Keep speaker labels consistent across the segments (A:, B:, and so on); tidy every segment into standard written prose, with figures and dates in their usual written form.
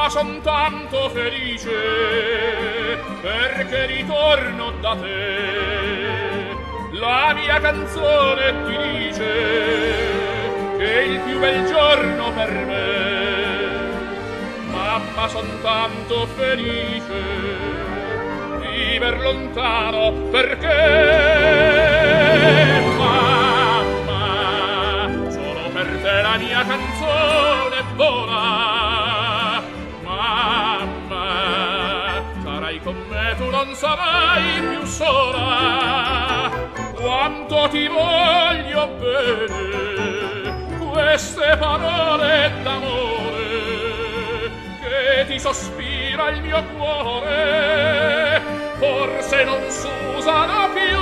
A: Mamma, son tanto felice perché ritorno da te. La mia canzone ti dice che è il più bel giorno per me. Mamma, son tanto felice viver lontano perché mamma, solo per te la mia canzone vola. Mamma, sarai con me, tu non sarai più sola. Quanto ti voglio bene, queste parole d'amore che ti sospira il mio cuore, forse non s'usano più.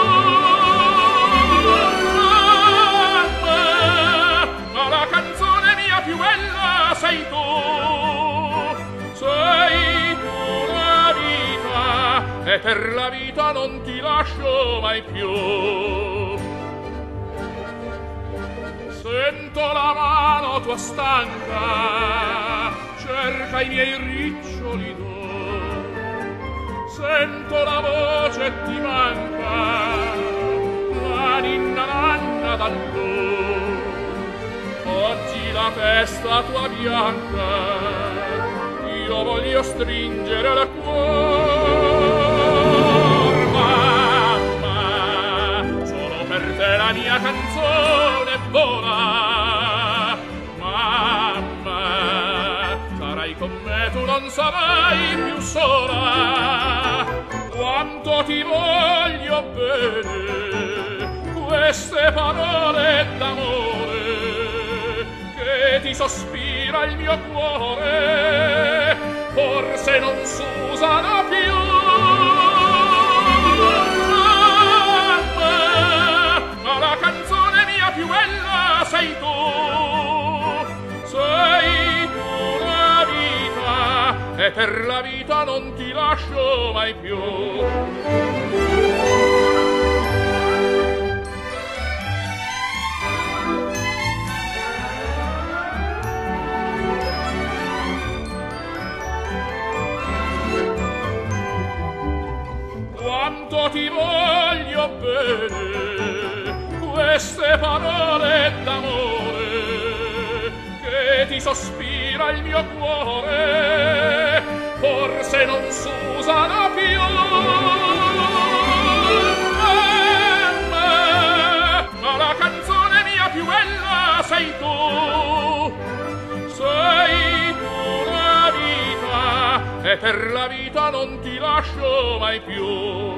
A: Ma la canzone mia più bella sei tu la vita, e per la vita non ti lascio mai più. Sento la mano tua stanca, cerca i miei riccioli d'or. Sento la voce ti manca, la ninna nanna d'allor. Oggi la testa tua bianca io voglio stringere al cuor. Mamma, solo per te la mia canzone vola. Mamma, sarai con me, tu non sarai più sola. Quanto ti voglio bene, queste parole d'amore che ti sospira il mio cuore, forse non s'usano più. Ma la canzone mia più bella sei tu la vita, e per la vita non ti lascio mai più. Quanto ti voglio bene, queste parole d'amore che ti sospira il mio cuore, forse non s'usano più. Ma la canzone mia più bella sei tu la vita, e per la vita non ti lascio mai più.